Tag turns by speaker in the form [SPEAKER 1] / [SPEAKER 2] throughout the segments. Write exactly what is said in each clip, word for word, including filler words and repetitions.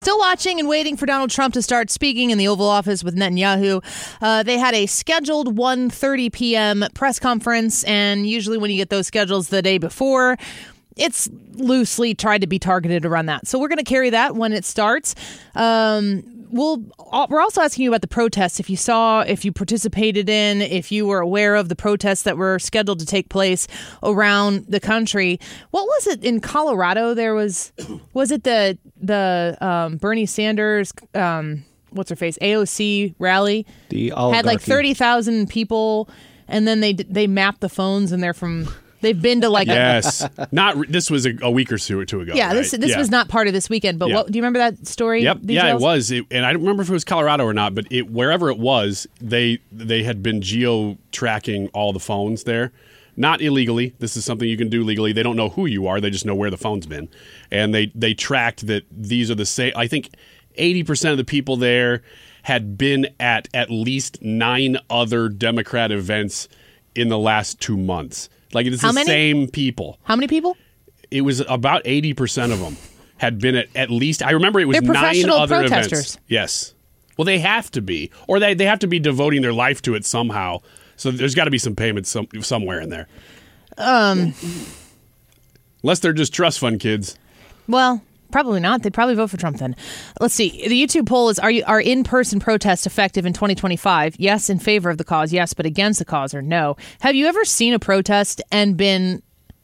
[SPEAKER 1] Still watching and waiting for Donald Trump to start speaking in the Oval Office with Netanyahu. Uh, they had a scheduled one thirty p.m. press conference, and usually when you get those schedules the day before, it's loosely tried to be targeted around that. So we're going to carry that when it starts. Um, we'll, we're also asking you about the protests. If you saw, if you participated in, if you were aware of the protests that were scheduled to take place around the country. What was it in Colorado? There was, was it the the um, Bernie Sanders, um, what's her face, A O C rally?
[SPEAKER 2] The oligarchy.
[SPEAKER 1] Had like thirty thousand people, and then they they mapped the phones, and they're from... They've been to like
[SPEAKER 3] yes,
[SPEAKER 1] a,
[SPEAKER 3] not re- this was a, a week or two, two ago.
[SPEAKER 1] Yeah,
[SPEAKER 3] right?
[SPEAKER 1] this this
[SPEAKER 3] yeah.
[SPEAKER 1] was not part of this weekend. But
[SPEAKER 3] yeah.
[SPEAKER 1] what do you remember that story?
[SPEAKER 3] Yep,
[SPEAKER 1] details?
[SPEAKER 3] yeah, it was, it, and I don't remember if it was Colorado or not. But it, wherever it was, they they had been geo tracking all the phones there, not illegally. This is something you can do legally. They don't know who you are; they just know where the phone's been, and they they tracked that these are the same. I think eighty percent of the people there had been at at least nine other Democrat events in the last two months. Like, it's
[SPEAKER 1] How
[SPEAKER 3] the
[SPEAKER 1] many?
[SPEAKER 3] same people.
[SPEAKER 1] How many people?
[SPEAKER 3] It was about eighty percent of them had been at at least, I remember it was
[SPEAKER 1] They're
[SPEAKER 3] nine
[SPEAKER 1] professional
[SPEAKER 3] other
[SPEAKER 1] protesters.
[SPEAKER 3] events. Yes. Well, they have to be. Or they, they have to be devoting their life to it somehow. So there's got to be some payments some, somewhere in there.
[SPEAKER 1] Um,
[SPEAKER 3] Unless they're just trust fund kids.
[SPEAKER 1] Well, probably not. They'd probably vote for Trump then. Let's see. The YouTube poll is, are you are in-person protests effective in twenty twenty-five? Yes, in favor of the cause. Yes, but against the cause, or no. Have you ever seen a protest and been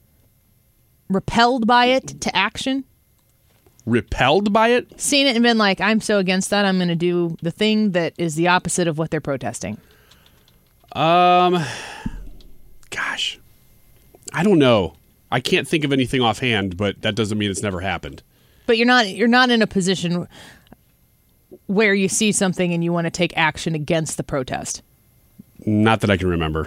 [SPEAKER 1] repelled by it to action?
[SPEAKER 3] Repelled by it?
[SPEAKER 1] Seen it and been like, I'm so against that, I'm going to do the thing that is the opposite of what they're protesting.
[SPEAKER 3] Um, gosh, I don't know. I can't think of anything offhand, but that doesn't mean it's never happened.
[SPEAKER 1] But you're not you're not in a position where you see something and you want to take action against the protest.
[SPEAKER 3] Not that I can remember.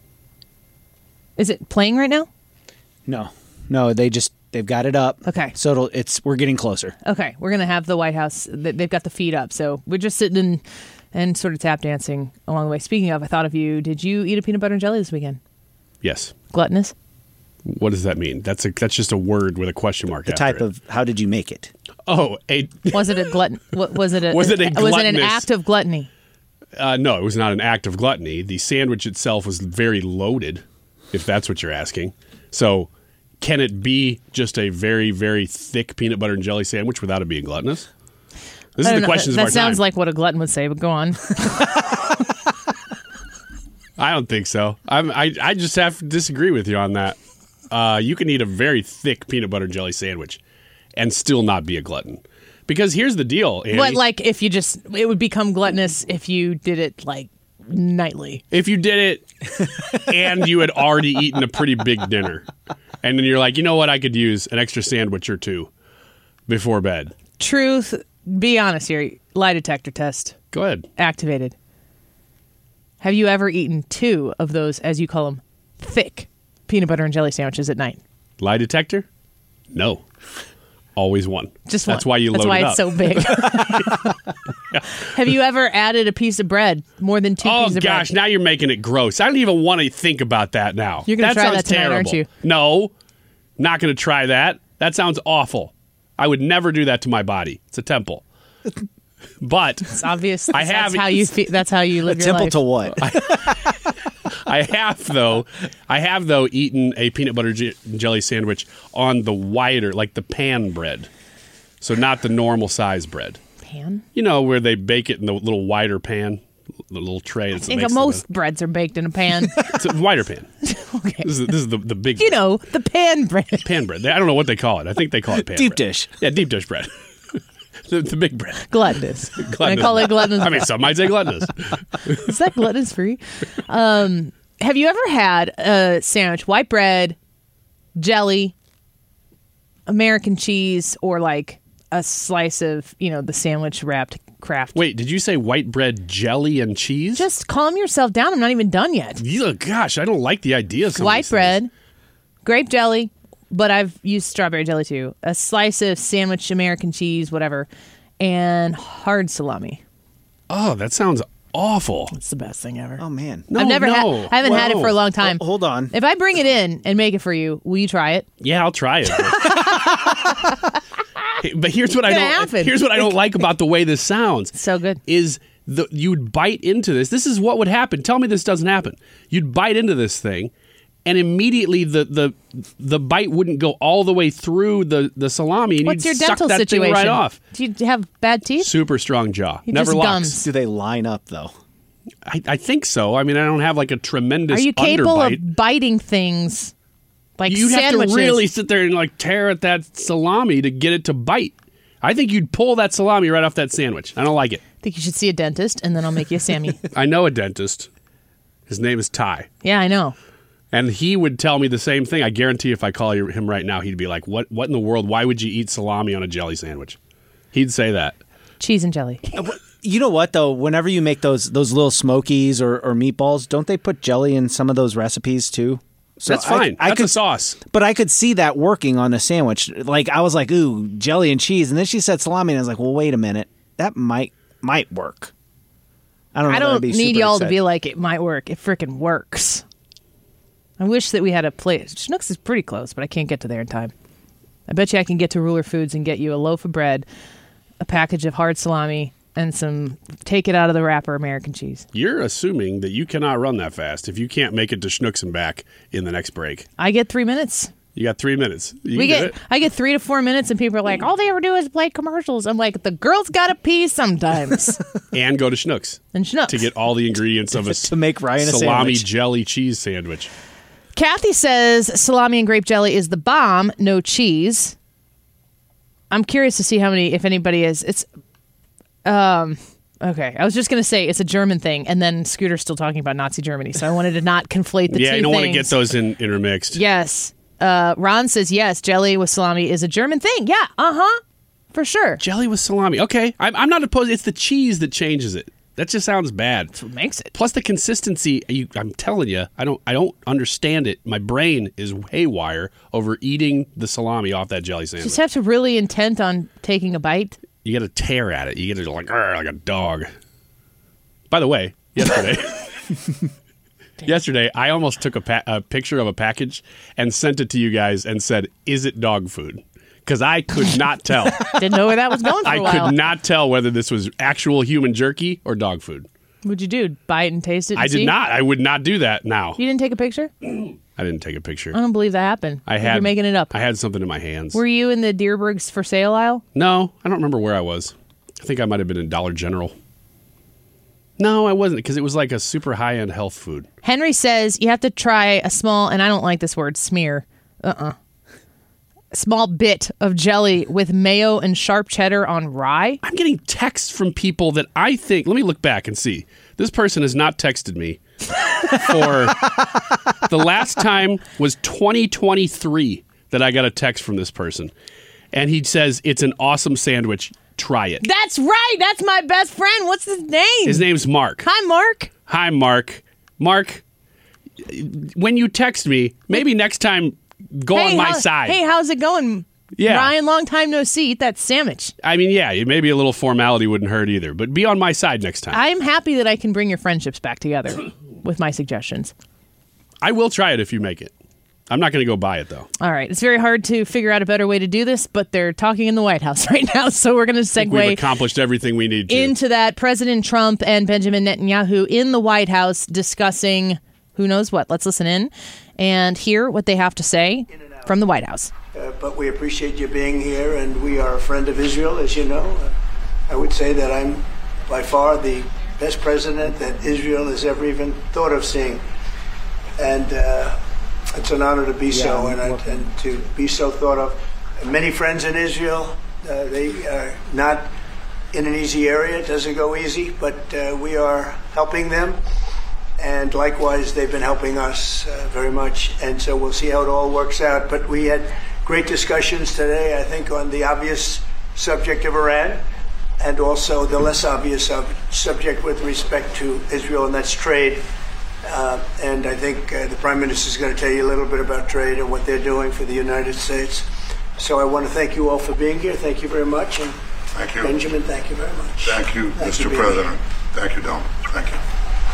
[SPEAKER 1] Is it playing right now?
[SPEAKER 2] No, no, they just they've got it up.
[SPEAKER 1] Okay,
[SPEAKER 2] so it'll, it's we're getting closer.
[SPEAKER 1] Okay, we're gonna have the White House. They've got the feed up, so we're just sitting in and sort of tap dancing along the way. Speaking of, I thought of you. Did you eat a peanut butter and jelly this weekend?
[SPEAKER 3] Yes.
[SPEAKER 1] Gluttonous?
[SPEAKER 3] What does that mean? That's a that's just a word with a question mark.
[SPEAKER 2] The
[SPEAKER 3] after
[SPEAKER 2] type
[SPEAKER 3] it.
[SPEAKER 2] of how did you make it?
[SPEAKER 3] Oh, a
[SPEAKER 1] was it a glutton? Was it a
[SPEAKER 3] was it a
[SPEAKER 1] was it an
[SPEAKER 3] gluttonous-
[SPEAKER 1] act of gluttony?
[SPEAKER 3] Uh, no, it was not an act of gluttony. The sandwich itself was very loaded, if that's what you're asking. So, can it be just a very very thick peanut butter and jelly sandwich without it being gluttonous? This
[SPEAKER 1] I
[SPEAKER 3] is
[SPEAKER 1] don't
[SPEAKER 3] the
[SPEAKER 1] know.
[SPEAKER 3] questions
[SPEAKER 1] That
[SPEAKER 3] of our
[SPEAKER 1] sounds
[SPEAKER 3] time.
[SPEAKER 1] like what a glutton would say, but go on.
[SPEAKER 3] I don't think so. I'm, I I just have to disagree with you on that. Uh, you can eat a very thick peanut butter and jelly sandwich and still not be a glutton. Because here's the deal, Annie.
[SPEAKER 1] But like, if you just, it would become gluttonous if you did it like nightly.
[SPEAKER 3] If you did it and you had already eaten a pretty big dinner, and then you're like, you know what, I could use an extra sandwich or two before bed.
[SPEAKER 1] Truth, be honest here. Lie detector test.
[SPEAKER 3] Go ahead.
[SPEAKER 1] Activated. Have you ever eaten two of those, as you call them, thick peanut butter and jelly sandwiches at night?
[SPEAKER 3] Lie detector? No. Always one.
[SPEAKER 1] Just
[SPEAKER 3] That's
[SPEAKER 1] one.
[SPEAKER 3] why you
[SPEAKER 1] That's
[SPEAKER 3] load
[SPEAKER 1] why
[SPEAKER 3] it
[SPEAKER 1] it's
[SPEAKER 3] up.
[SPEAKER 1] so big. Yeah. Have you ever added a piece of bread, more than two
[SPEAKER 3] Oh,
[SPEAKER 1] pieces of bread?
[SPEAKER 3] gosh, now you're making it gross. I don't even want to think about that now.
[SPEAKER 1] You're gonna
[SPEAKER 3] that
[SPEAKER 1] try
[SPEAKER 3] sounds
[SPEAKER 1] that tonight,
[SPEAKER 3] terrible.
[SPEAKER 1] aren't you?
[SPEAKER 3] No, not going to try that. That sounds awful. I would never do that to my body. It's a temple. But
[SPEAKER 1] It's obvious.
[SPEAKER 3] I
[SPEAKER 1] That's
[SPEAKER 3] have-
[SPEAKER 1] how you fe- That's how you live
[SPEAKER 2] A
[SPEAKER 1] your
[SPEAKER 2] temple
[SPEAKER 1] life.
[SPEAKER 2] to what?
[SPEAKER 3] I have though, I have though eaten a peanut butter j- jelly sandwich on the wider, like the pan bread. So not the normal size bread.
[SPEAKER 1] Pan?
[SPEAKER 3] You know where they bake it in the little wider pan, the little tray.
[SPEAKER 1] I
[SPEAKER 3] That's
[SPEAKER 1] think most breads are baked in a pan.
[SPEAKER 3] It's a wider pan.
[SPEAKER 1] Okay.
[SPEAKER 3] This is this is the, the big
[SPEAKER 1] You know, the pan bread.
[SPEAKER 3] pan bread. I don't know what they call it. I think they call it pan
[SPEAKER 2] Deep
[SPEAKER 3] bread.
[SPEAKER 2] dish.
[SPEAKER 3] Yeah, deep dish bread. the, the big bread.
[SPEAKER 1] Gluttonous.
[SPEAKER 3] Gluttonous.
[SPEAKER 1] I call it gluttonous.
[SPEAKER 3] I mean, some might say gluttonous.
[SPEAKER 1] Is that gluttonous free? Um, have you ever had a sandwich, white bread, jelly, American cheese, or like a slice of, you know, the sandwich wrapped Kraft?
[SPEAKER 3] Wait, did you say white bread, jelly, and cheese?
[SPEAKER 1] Just calm yourself down. I'm not even done yet.
[SPEAKER 3] You, gosh, I don't like the idea of some of
[SPEAKER 1] White
[SPEAKER 3] these
[SPEAKER 1] bread,
[SPEAKER 3] things.
[SPEAKER 1] grape jelly, but I've used strawberry jelly too. A slice of sandwich, American cheese, whatever, and hard salami.
[SPEAKER 3] Oh, that sounds awful.
[SPEAKER 1] It's the best thing ever.
[SPEAKER 2] Oh man.
[SPEAKER 3] No,
[SPEAKER 1] I've never
[SPEAKER 3] no.
[SPEAKER 1] had. I haven't had it
[SPEAKER 3] Whoa.
[SPEAKER 1] for a long time.
[SPEAKER 2] Oh, hold on.
[SPEAKER 1] If I bring it in and make it for you, will you try it?
[SPEAKER 3] Yeah, I'll try it. But here's what I
[SPEAKER 1] It's
[SPEAKER 3] don't.
[SPEAKER 1] gonna happen.
[SPEAKER 3] Here's what I don't like about the way this sounds.
[SPEAKER 1] So good.
[SPEAKER 3] Is the you'd bite into this. This is what would happen. Tell me this doesn't happen. You'd bite into this thing, and immediately the the the bite wouldn't go all the way through the, the salami, and
[SPEAKER 1] What's
[SPEAKER 3] you'd
[SPEAKER 1] your
[SPEAKER 3] suck
[SPEAKER 1] dental
[SPEAKER 3] that
[SPEAKER 1] situation?
[SPEAKER 3] thing right off.
[SPEAKER 1] Do you have bad teeth?
[SPEAKER 3] Super strong jaw.
[SPEAKER 1] You
[SPEAKER 3] Never
[SPEAKER 1] just
[SPEAKER 3] locks.
[SPEAKER 1] gums.
[SPEAKER 2] Do they line up though?
[SPEAKER 3] I, I think so. I mean, I don't have like a tremendous.
[SPEAKER 1] Are you capable
[SPEAKER 3] underbite.
[SPEAKER 1] of biting things like
[SPEAKER 3] You'd
[SPEAKER 1] sandwiches?
[SPEAKER 3] have to really sit there and like tear at that salami to get it to bite. I think you'd pull that salami right off that sandwich. I don't like it.
[SPEAKER 1] I think you should see a dentist, and then I'll make you a Sammy.
[SPEAKER 3] I know a dentist. His name is Ty.
[SPEAKER 1] Yeah, I know.
[SPEAKER 3] And he would tell me the same thing. I guarantee if I call him right now, he'd be like, what What in the world? Why would you eat salami on a jelly sandwich? He'd say that.
[SPEAKER 1] Cheese and jelly.
[SPEAKER 2] You know what though? Whenever you make those those little smokies or, or meatballs, don't they put jelly in some of those recipes too? So
[SPEAKER 3] That's fine.
[SPEAKER 2] I, I
[SPEAKER 3] That's
[SPEAKER 2] could,
[SPEAKER 3] a sauce.
[SPEAKER 2] But I could see that working on a sandwich. Like I was like, ooh, jelly and cheese, and then she said salami, and I was like, well, wait a minute, that might might work. I don't know.
[SPEAKER 1] I
[SPEAKER 2] that I'd
[SPEAKER 1] don't
[SPEAKER 2] be
[SPEAKER 1] need
[SPEAKER 2] super
[SPEAKER 1] y'all
[SPEAKER 2] excited.
[SPEAKER 1] to be like, it might work. It freaking works. I wish that we had a place. Schnucks is pretty close, but I can't get to there in time. I bet you I can get to Ruler Foods and get you a loaf of bread, a package of hard salami, and some take it out of the wrapper American cheese.
[SPEAKER 3] You're assuming that you cannot run that fast if you can't make it to Schnucks and back in the next break.
[SPEAKER 1] I get three minutes.
[SPEAKER 3] You got three minutes. You
[SPEAKER 1] We
[SPEAKER 3] can do
[SPEAKER 1] get,
[SPEAKER 3] it.
[SPEAKER 1] I get three to four minutes, and people are like, all they ever do is play commercials. I'm like, the girl's got to pee sometimes.
[SPEAKER 3] And go to Schnucks
[SPEAKER 1] And Schnucks.
[SPEAKER 3] to get all the ingredients of a
[SPEAKER 2] To make Ryan a
[SPEAKER 3] salami
[SPEAKER 2] sandwich.
[SPEAKER 3] jelly cheese sandwich.
[SPEAKER 1] Kathy says salami and grape jelly is the bomb, no cheese. I'm curious to see how many, if anybody is. It's, um, okay. I was just going to say it's a German thing, and then Scooter's still talking about Nazi Germany, so I wanted to not conflate the
[SPEAKER 3] yeah,
[SPEAKER 1] two
[SPEAKER 3] you don't want to
[SPEAKER 1] things.
[SPEAKER 3] get those in, intermixed.
[SPEAKER 1] Yes. Uh, Ron says yes, jelly with salami is a German thing. Yeah, uh-huh, for sure.
[SPEAKER 3] Jelly with salami. Okay, I'm, I'm not opposed. It's the cheese that changes it. That just sounds bad.
[SPEAKER 1] That's what makes it.
[SPEAKER 3] Plus the consistency. You, I'm telling you, I don't. I don't understand it. My brain is haywire over eating the salami off that jelly sandwich.
[SPEAKER 1] Just have to really intent on taking a bite.
[SPEAKER 3] You got to tear at it. You get to like "Arr," like a dog. By the way, yesterday, yesterday I almost took a, pa- a picture of a package and sent it to you guys and said, "Is it dog food?" Because I could not tell.
[SPEAKER 1] Didn't know where that was going for
[SPEAKER 3] I
[SPEAKER 1] a while.
[SPEAKER 3] could not tell whether this was actual human jerky or dog food.
[SPEAKER 1] What'd you do? Buy it and taste it? And
[SPEAKER 3] I did
[SPEAKER 1] see?
[SPEAKER 3] not. I would not do that now.
[SPEAKER 1] You didn't take a picture?
[SPEAKER 3] I didn't take a picture.
[SPEAKER 1] I don't believe that happened.
[SPEAKER 3] I
[SPEAKER 1] think
[SPEAKER 3] had.
[SPEAKER 1] You're making it up.
[SPEAKER 3] I had something in my hands.
[SPEAKER 1] Were you in the Deerberg's for sale aisle?
[SPEAKER 3] No, I don't remember where I was. I think I might have been in Dollar General. No, I wasn't, because it was like a super high-end health food.
[SPEAKER 1] Henry says you have to try a small, and I don't like this word, smear. Uh-uh. A small bit of jelly with mayo and sharp cheddar on rye.
[SPEAKER 3] I'm getting texts from people that I think... Let me look back and see. This person has not texted me for... The last time was twenty twenty-three that I got a text from this person. And he says, it's an awesome sandwich. Try it.
[SPEAKER 1] That's right. That's my best friend. What's his name?
[SPEAKER 3] His name's Mark.
[SPEAKER 1] Hi, Mark.
[SPEAKER 3] Hi, Mark. Mark, when you text me, maybe next time go
[SPEAKER 1] hey,
[SPEAKER 3] on my
[SPEAKER 1] how-
[SPEAKER 3] side.
[SPEAKER 1] Hey, how's it going?
[SPEAKER 3] Yeah.
[SPEAKER 1] Ryan, long time no see. Eat that sandwich.
[SPEAKER 3] I mean, yeah, maybe a little formality wouldn't hurt either, but be on my side next time.
[SPEAKER 1] I'm happy that I can bring your friendships back together with my suggestions.
[SPEAKER 3] I will try it if you make it. I'm not going to go buy it, though.
[SPEAKER 1] All right. It's very hard to figure out a better way to do this, but they're talking in the White House right now, so we're going to
[SPEAKER 3] We've
[SPEAKER 1] segue
[SPEAKER 3] accomplished everything we need to.
[SPEAKER 1] into that. President Trump and Benjamin Netanyahu in the White House discussing who knows what. Let's listen in and hear what they have to say from the White House.
[SPEAKER 4] Uh, but we appreciate you being here, and we are a friend of Israel, as you know. Uh, I would say that I'm by far the best president that Israel has ever even thought of seeing. And uh, it's an honor to be
[SPEAKER 2] Yeah,
[SPEAKER 4] so, and, I,
[SPEAKER 2] welcome.
[SPEAKER 4] and to be so thought of. Many friends in Israel. Uh, they are not in an easy area. It doesn't go easy, but uh, we are helping them. And likewise, they've been helping us uh, very much. And so we'll see how it all works out. But we had great discussions today, I think, on the obvious subject of Iran and also the less obvious sub- subject with respect to Israel, and that's trade. Uh, and I think uh, the Prime Minister is going to tell you a little bit about trade and what they're doing for the United States. So I want to thank you all for being here. Thank you very much. And
[SPEAKER 5] Thank you.
[SPEAKER 4] Benjamin, thank you very much.
[SPEAKER 5] Thank you,
[SPEAKER 4] Thank
[SPEAKER 5] Mister
[SPEAKER 4] you, Benjamin.
[SPEAKER 5] President. Thank you, Don. Thank you.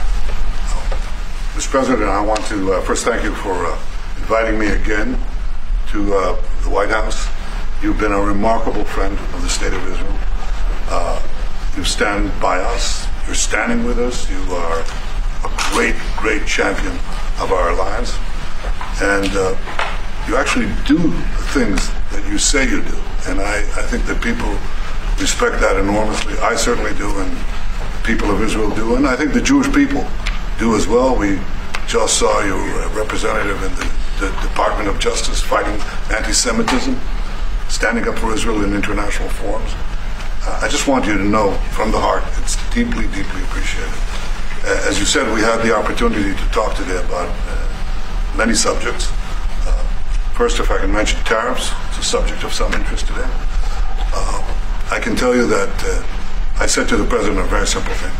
[SPEAKER 5] Mister President, I want to uh, first thank you for uh, inviting me again to uh, the White House. You've been a remarkable friend of the State of Israel. Uh, you stand by us. You're standing with us. You are a great, great champion of our alliance. And uh, you actually do the things that you say you do. And I, I think that people respect that enormously. I certainly do, and the people of Israel do. And I think the Jewish people do as well. We just saw your representative in the, the Department of Justice fighting anti-Semitism, standing up for Israel in international forums. Uh, I just want you to know from the heart, it's deeply, deeply appreciated. Uh, as you said, we had the opportunity to talk today about uh, many subjects. Uh, first, if I can mention tariffs, it's a subject of some interest today. Uh, I can tell you that uh, I said to the President a very simple thing.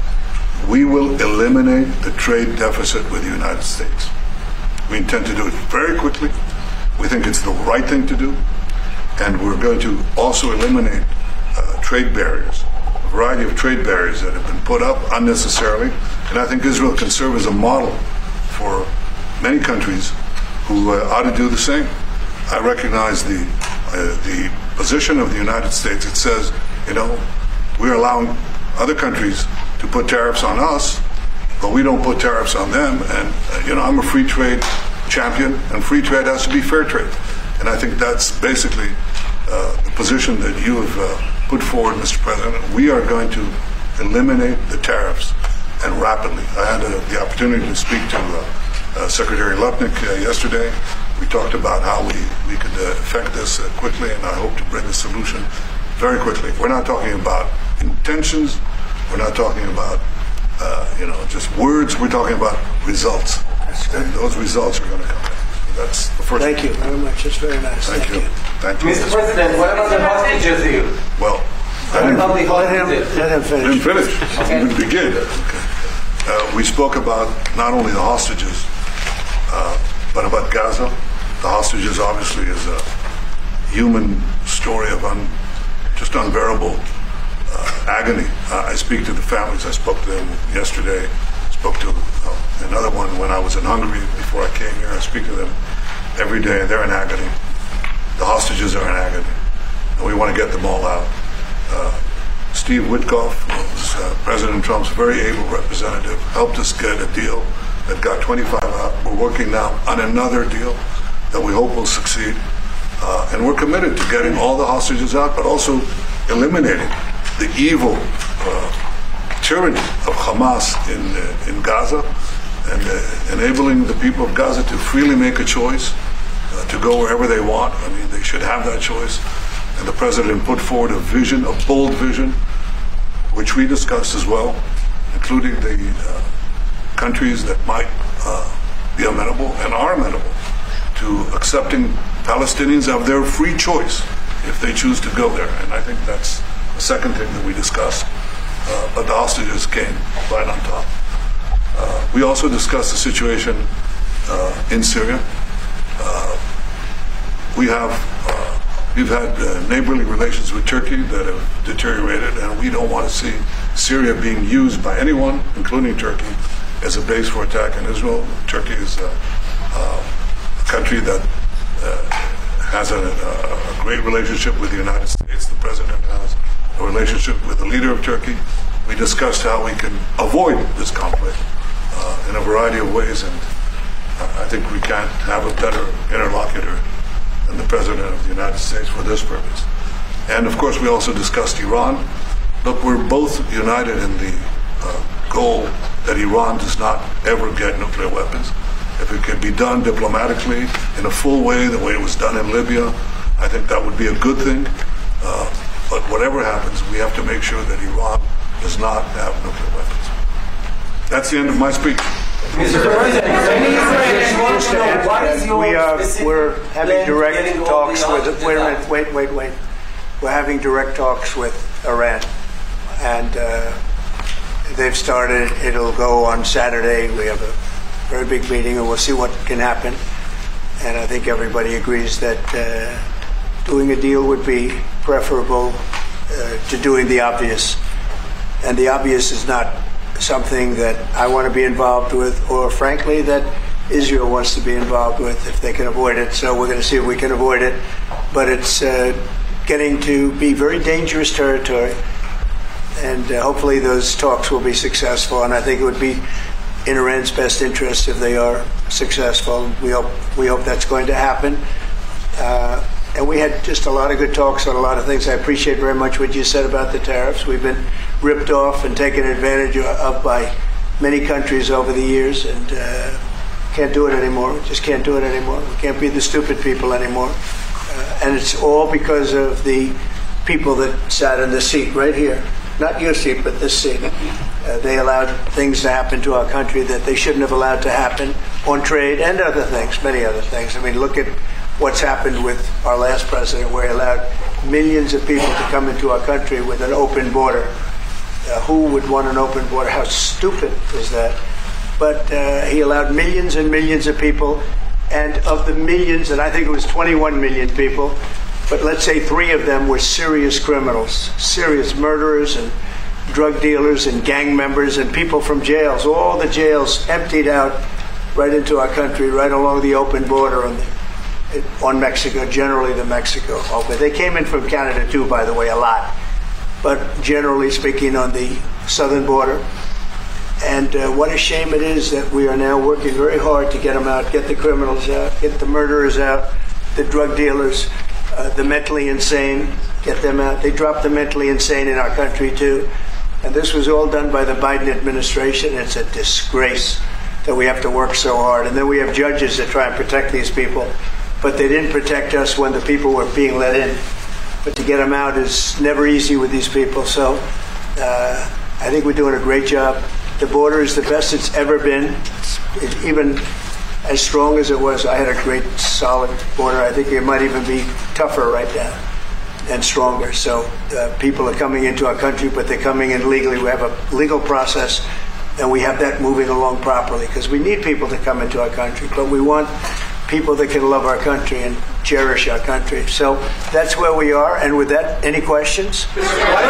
[SPEAKER 5] We will eliminate the trade deficit with the United States. We intend to do it very quickly. We think it's the right thing to do. And we're going to also eliminate uh, trade barriers, a variety of trade barriers that have been put up unnecessarily. And I think Israel can serve as a model for many countries who uh, ought to do the same. I recognize the, uh, the position of the United States. It says, you know, we're allowing other countries to put tariffs on us, but we don't put tariffs on them. And, uh, you know, I'm a free trade champion, and free trade has to be fair trade. And I think that's basically uh, the position that you have uh, put forward, Mister President. We are going to eliminate the tariffs, and rapidly. I had uh, the opportunity to speak to uh, uh, Secretary Lutnick uh, yesterday. We talked about how we, we could uh, effect this uh, quickly, and I hope to bring a solution very quickly. We're not talking about intentions. We're not talking about, uh, you know, just words. We're talking about results. And those results are going to come in. That's the first.
[SPEAKER 4] Thank you very much. It's very nice.
[SPEAKER 5] Thank,
[SPEAKER 4] Thank
[SPEAKER 5] you.
[SPEAKER 4] you.
[SPEAKER 5] Thank you.
[SPEAKER 6] Mister President, what about the hostages here?
[SPEAKER 5] Well,
[SPEAKER 6] What
[SPEAKER 5] I
[SPEAKER 6] about
[SPEAKER 5] didn't,
[SPEAKER 6] the
[SPEAKER 4] Let him,
[SPEAKER 6] hostages?
[SPEAKER 4] let him
[SPEAKER 5] I didn't
[SPEAKER 4] finish.
[SPEAKER 5] finish.
[SPEAKER 6] Okay.
[SPEAKER 5] I didn't begin. Okay. Uh, we spoke about not only the hostages, uh, but about Gaza. The hostages obviously is a human story of un, just unbearable uh, agony. Uh, I speak to the families. I spoke to them yesterday. Spoke to uh, another one when I was in Hungary before I came here. I speak to them every day. They're in agony. The hostages are in agony. And we want to get them all out. Uh, Steve Witkoff was uh, President Trump's very able representative, helped us get a deal that got twenty-five out. We're working now on another deal that we hope will succeed. Uh, and we're committed to getting all the hostages out, but also eliminating the evil uh, tyranny of Hamas in, uh, in Gaza, and uh, enabling the people of Gaza to freely make a choice, uh, to go wherever they want. I mean, they should have that choice. And the President put forward a vision, a bold vision, which we discussed as well, including the uh, countries that might uh, be amenable and are amenable to accepting Palestinians of their free choice if they choose to go there. And I think that's the second thing that we discussed. Uh, but the hostages came right on top. Uh, we also discussed the situation uh, in Syria. Uh, we have uh, we've had uh, neighborly relations with Turkey that have deteriorated, and we don't want to see Syria being used by anyone, including Turkey, as a base for attack in Israel. Turkey is a, a country that uh, has a, a great relationship with the United States. The President has a relationship with the leader of Turkey. We discussed how we can avoid this conflict uh, in a variety of ways, and I think we can't have a better interlocutor than the President of the United States for this purpose. And of course, we also discussed Iran. Look, we're both united in the uh, goal that Iran does not ever get nuclear weapons. If it can be done diplomatically in a full way, the way it was done in Libya, I think that would be a good thing. Uh, but whatever happens, we have to make sure that Iran does not have nuclear weapons. That's the end of my speech.
[SPEAKER 6] Mister President, many Israelis want to know what is your
[SPEAKER 4] We are,
[SPEAKER 6] specific
[SPEAKER 4] we're having
[SPEAKER 6] plan
[SPEAKER 4] direct
[SPEAKER 6] getting all
[SPEAKER 4] talks
[SPEAKER 6] the
[SPEAKER 4] with,
[SPEAKER 6] hostages
[SPEAKER 4] wait a
[SPEAKER 6] out?
[SPEAKER 4] minute, wait, wait, wait. We're having direct talks with Iran. And uh, they've started, it'll go on Saturday. We have a very big meeting, and we'll see what can happen. And I think everybody agrees that uh, doing a deal would be preferable uh, to doing the obvious. And the obvious is not something that I want to be involved with, or frankly, that Israel wants to be involved with if they can avoid it. So we're going to see if we can avoid it. But it's uh, getting to be very dangerous territory. And uh, hopefully those talks will be successful. And I think it would be in Iran's best interest if they are successful. We hope, we hope that's going to happen. Uh, and we had just a lot of good talks on a lot of things. I appreciate very much what you said about the tariffs. We've been ripped off and taken advantage of by many countries over the years, and uh, can't do it anymore. We just can't do it anymore. We can't be the stupid people anymore. Uh, and it's all because of the people that sat in the seat right here. Not your seat, but this seat. Uh, they allowed things to happen to our country that they shouldn't have allowed to happen on trade and other things, many other things. I mean, look at what's happened with our last president, where he allowed millions of people to come into our country with an open border. Uh, who would want an open border? How stupid is that? But uh, he allowed millions and millions of people, and of the millions, and I think it was twenty-one million people, but let's say three of them were serious criminals, serious murderers and drug dealers and gang members and people from jails. All the jails emptied out right into our country, right along the open border on, the, on Mexico, generally the Mexico. Okay. They came in from Canada too, by the way, a lot. But generally speaking, on the southern border. And uh, what a shame it is that we are now working very hard to get them out, get the criminals out, get the murderers out, the drug dealers, uh, the mentally insane, get them out. They dropped the mentally insane in our country too. And this was all done by the Biden administration. It's a disgrace that we have to work so hard. And then we have judges that try and protect these people. But they didn't protect us when the people were being let in. But to get them out is never easy with these people. So uh, I think we're doing a great job. The border is the best it's ever been. It's even as strong as it was. I had a great, solid border. I think it might even be tougher right now and stronger. So uh, people are coming into our country, but they're coming in legally. We have a legal process, and we have that moving along properly because we need people to come into our country. But we want people that can love our country and cherish our country. So that's where we are. And with that, any questions?
[SPEAKER 6] And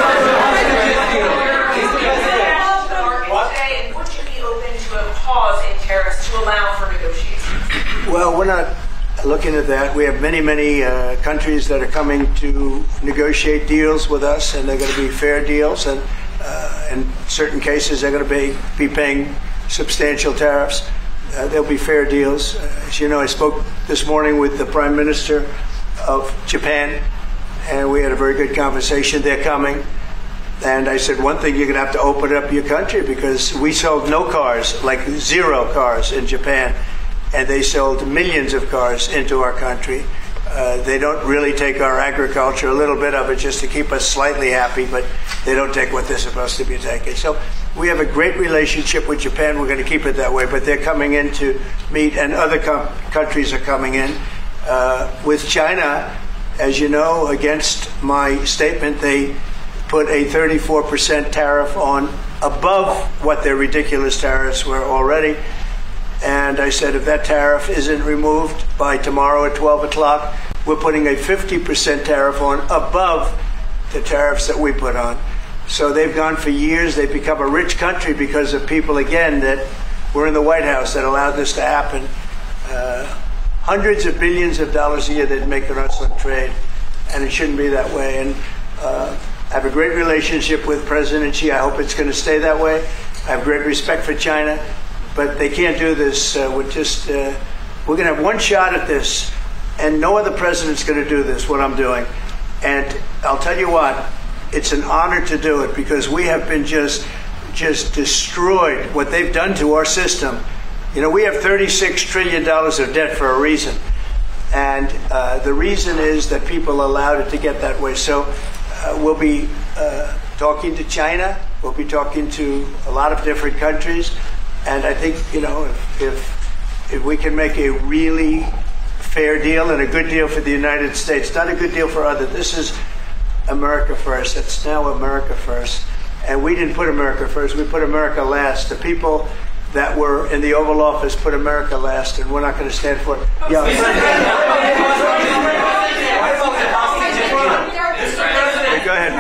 [SPEAKER 6] would you be open to a pause in tariffs to allow for negotiations?
[SPEAKER 4] Well, we're not looking at that. We have many, many uh, countries that are coming to negotiate deals with us, and they're going to be fair deals. And uh, in certain cases, they're going to be, be paying substantial tariffs. Uh, there'll be fair deals. Uh, as you know, I spoke this morning with the Prime Minister of Japan, and we had a very good conversation. They're coming. And I said, one thing, you're going to have to open up your country because we sold no cars, like zero cars in Japan, and they sold millions of cars into our country. Uh, they don't really take our agriculture, a little bit of it just to keep us slightly happy, but they don't take what they're supposed to be taking. So we have a great relationship with Japan. We're going to keep it that way, but they're coming in to meet, and other com- countries are coming in. Uh, with China, as you know, against my statement, they put a thirty-four percent tariff on above what their ridiculous tariffs were already. And I said, if that tariff isn't removed by tomorrow at twelve o'clock, we're putting a fifty percent tariff on above the tariffs that we put on. So they've gone for years. They've become a rich country because of people, again, that were in the White House that allowed this to happen. Uh, hundreds of billions of dollars a year they'd make on us on trade, and it shouldn't be that way. And uh, I have a great relationship with President Xi. I hope it's going to stay that way. I have great respect for China, but they can't do this uh, with just, uh, we're going to have one shot at this, and no other president's going to do this, what I'm doing. And I'll tell you what, it's an honor to do it because we have been just, just destroyed, what they've done to our system. You know, we have thirty-six trillion dollars of debt for a reason. And uh, the reason is that people allowed it to get that way. So uh, we'll be uh, talking to China. We'll be talking to a lot of different countries. And I think, you know, if, if, if we can make a really fair deal and a good deal for the United States, not a good deal for others. This is America first. It's now America first. And we didn't put America first. We put America last. The people that were in the Oval Office put America last, and we're not going to stand for it. Yeah. Go ahead.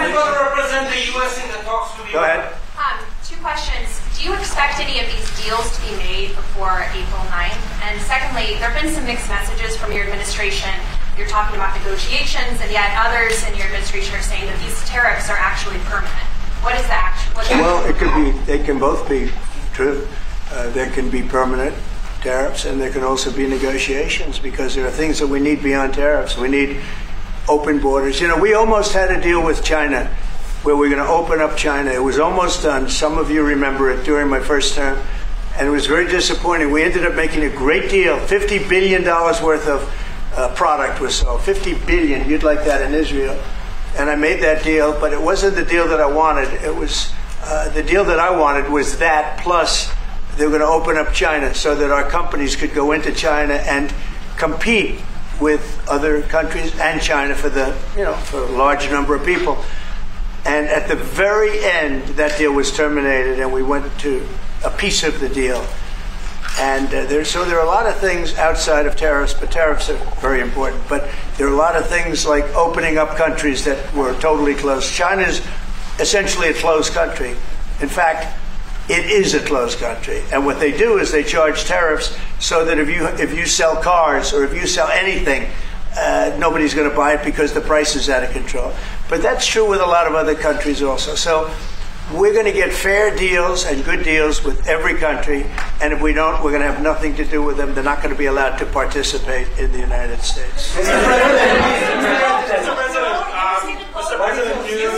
[SPEAKER 4] Go ahead.
[SPEAKER 7] Um, two questions. Do you expect any of these deals to be made before April ninth? And secondly, there have been some mixed messages from your administration. You're talking about negotiations, and yet others in your administration are saying that these tariffs are actually permanent. What is the action? What's
[SPEAKER 4] well, it could be. They can both be true. Uh, there can be permanent tariffs, and there can also be negotiations, because there are things that we need beyond tariffs. We need open borders. You know, we almost had a deal with China where we're going to open up China. It was almost done. Some of you remember it during my first term, and it was very disappointing. We ended up making a great deal. fifty billion dollars worth of uh, product was sold. fifty billion dollars. You'd like that in Israel. And I made that deal, but it wasn't the deal that I wanted. It was uh, the deal that I wanted was that, plus they were going to open up China so that our companies could go into China and compete with other countries and China for the, you know, for a large number of people. And at the very end, that deal was terminated, and we went to a piece of the deal. And uh, there, so there are a lot of things outside of tariffs, but tariffs are very important. But there are a lot of things like opening up countries that were totally closed. China's essentially a closed country. In fact, it is a closed country. And what they do is they charge tariffs so that if you if you sell cars or if you sell anything, uh, nobody's going to buy it because the price is out of control. But that's true with a lot of other countries also. So we're going to get fair deals and good deals with every country, and if we don't, we're going to have nothing to do with them. They're not going to be allowed to participate in the United States.
[SPEAKER 8] Mister President, Mister President, um, Mister President, you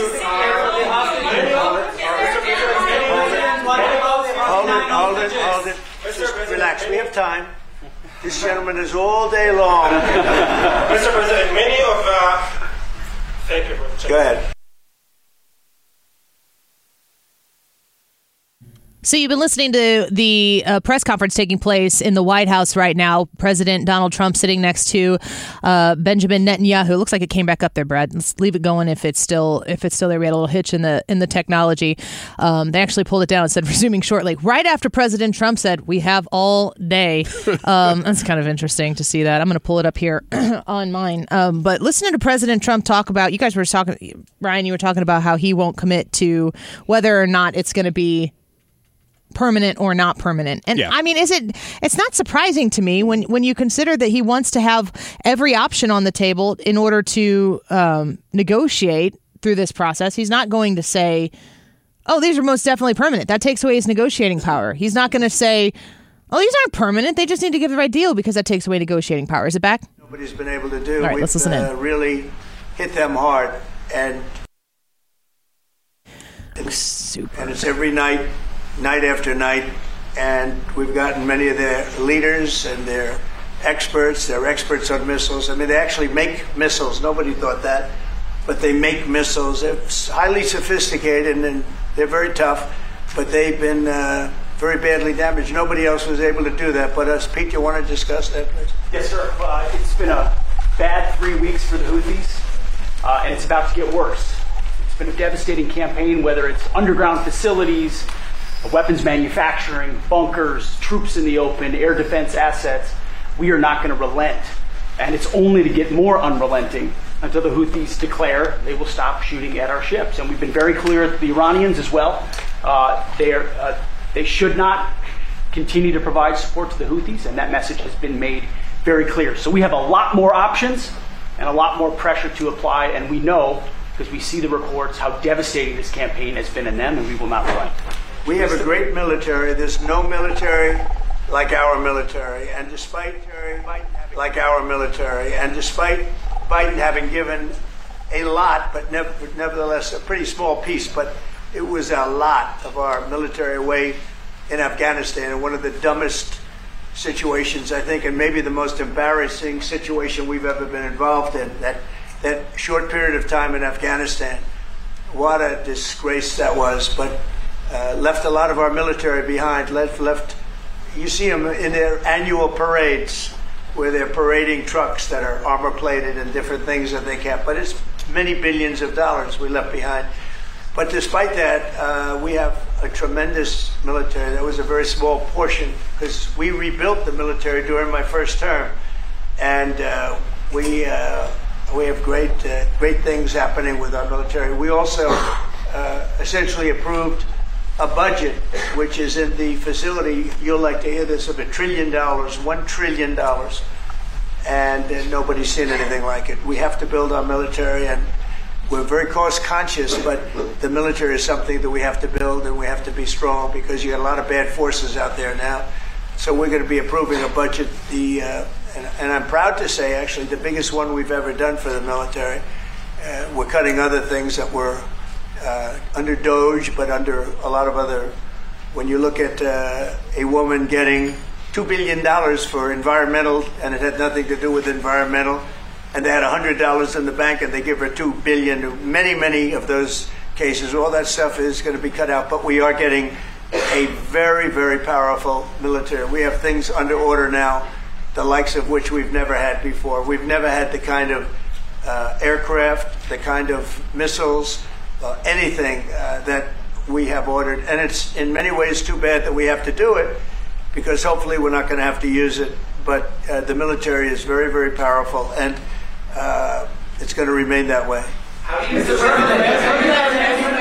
[SPEAKER 4] Hold it, hold it, hold it. Just relax. We have time. This gentleman is all day long.
[SPEAKER 8] Mister President, many of uh, thank you for the
[SPEAKER 4] Go ahead.
[SPEAKER 1] So you've been listening to the uh, press conference taking place in the White House right now. President Donald Trump sitting next to uh, Benjamin Netanyahu. It looks like it came back up there, Brad. Let's leave it going if it's still if it's still there. We had a little hitch in the in the technology. Um, they actually pulled it down and said resuming shortly. Right after President Trump said we have all day. Um, that's kind of interesting to see that. I'm going to pull it up here on mine. Um, but listening to President Trump talk about, you guys were talking, Ryan, you were talking about how he won't commit to whether or not it's going to be permanent or not permanent. And
[SPEAKER 3] yeah.
[SPEAKER 1] I mean, is it, it's not surprising to me when, when you consider that he wants to have every option on the table in order to um, negotiate through this process. He's not going to say, oh, these are most definitely permanent. That takes away his negotiating power. He's not going to say, oh, these aren't permanent. They just need to give the right deal, because that takes away negotiating power. Is it back?
[SPEAKER 4] Nobody's been able to do.
[SPEAKER 1] All right,
[SPEAKER 4] We've
[SPEAKER 1] let's listen
[SPEAKER 4] uh,
[SPEAKER 1] in.
[SPEAKER 4] really hit them hard. And it's,
[SPEAKER 1] Super.
[SPEAKER 4] and it's every night, night after night, and we've gotten many of their leaders and their experts. They're experts on missiles. I mean, they actually make missiles. Nobody thought that, but they make missiles. They're highly sophisticated, and they're very tough, but they've been uh, very badly damaged. Nobody else was able to do that but us. Pete, you want to discuss that, please?
[SPEAKER 9] Yes, sir. Uh, it's been a bad three weeks for the Houthis, uh, and it's about to get worse. It's been a devastating campaign, whether it's underground facilities, weapons manufacturing, bunkers, troops in the open, air defense assets. We are not going to relent. And it's only to get more unrelenting until the Houthis declare they will stop shooting at our ships. And we've been very clear with the Iranians as well. Uh, they, are, uh, they should not continue to provide support to the Houthis, and that message has been made very clear. So we have a lot more options and a lot more pressure to apply, and we know, because we see the reports, how devastating this campaign has been in them, and we will not relent.
[SPEAKER 4] We have a great military. There's no military like our military. And despite like our military, and despite Biden having given a lot, but never, nevertheless a pretty small piece, but it was a lot of our military away in Afghanistan. And one of the dumbest situations, I think, and maybe the most embarrassing situation we've ever been involved in, that, that short period of time in Afghanistan. What a disgrace that was. But Uh, left a lot of our military behind. Left, left. You see them in their annual parades, where they're parading trucks that are armor plated and different things that they can't. But it's many billions of dollars we left behind. But despite that, uh, we have a tremendous military. That was a very small portion, because we rebuilt the military during my first term, and uh, we uh, we have great uh, great things happening with our military. We also uh, essentially approved a budget which is in the facility, you'll like to hear this, of a trillion dollars, one trillion dollars. And uh, nobody's seen anything like it. We have to build our military, and we're very cost conscious, but the military is something that we have to build, and we have to be strong because you got a lot of bad forces out there now. So we're going to be approving a budget, the uh, and, and I'm proud to say, actually, the biggest one we've ever done for the military. Uh, we're cutting other things that were uh, under DOGE, but under a lot of other. When you look at uh, a woman getting two billion dollars for environmental, and it had nothing to do with environmental, and they had one hundred dollars in the bank, and they give her two billion dollars. Many, many of those cases, all that stuff is going to be cut out, but we are getting a very, very powerful military. We have things under order now, the likes of which we've never had before. We've never had the kind of uh, aircraft, the kind of missiles, uh, anything uh, that we have ordered. And it's in many ways too bad that we have to do it, because hopefully we're not going to have to use it. But uh, the military is very, very powerful, and uh, it's going to remain that way.
[SPEAKER 8] How do you Mister President?